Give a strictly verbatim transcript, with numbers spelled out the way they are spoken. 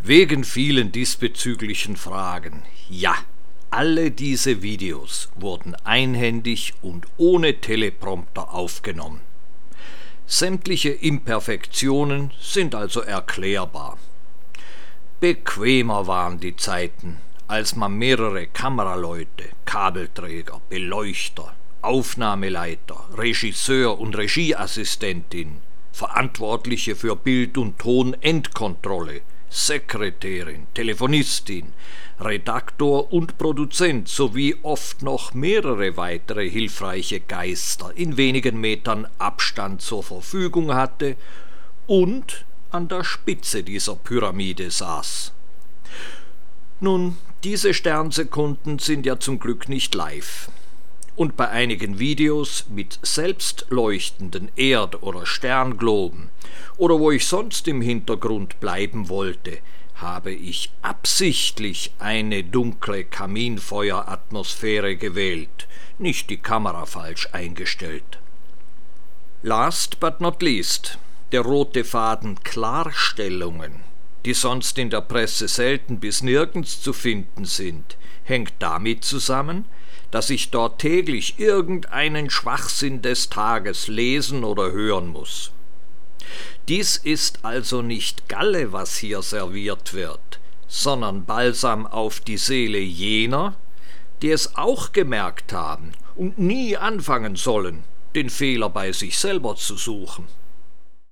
Wegen vielen diesbezüglichen Fragen. Ja, alle diese Videos wurden einhändig und ohne Teleprompter aufgenommen. Sämtliche Imperfektionen sind also erklärbar. Bequemer waren die Zeiten, als man mehrere Kameraleute, Kabelträger, Beleuchter, Aufnahmeleiter, Regisseur und Regieassistentin, Verantwortliche für Bild- und Tonendkontrolle, Sekretärin, Telefonistin, Redaktor und Produzent sowie oft noch mehrere weitere hilfreiche Geister in wenigen Metern Abstand zur Verfügung hatte und an der Spitze dieser Pyramide saß. Nun, diese Sternsekunden sind ja zum Glück nicht live. Und bei einigen Videos mit selbstleuchtenden Erd- oder Sterngloben oder wo ich sonst im Hintergrund bleiben wollte, habe ich absichtlich eine dunkle Kaminfeueratmosphäre gewählt, nicht die Kamera falsch eingestellt. Last but not least, der rote Faden Klarstellungen, die sonst in der Presse selten bis nirgends zu finden sind, hängt damit zusammen, dass ich dort täglich irgendeinen Schwachsinn des Tages lesen oder hören muss. Dies ist also nicht Galle, was hier serviert wird, sondern Balsam auf die Seele jener, die es auch gemerkt haben und nie anfangen sollen, den Fehler bei sich selber zu suchen.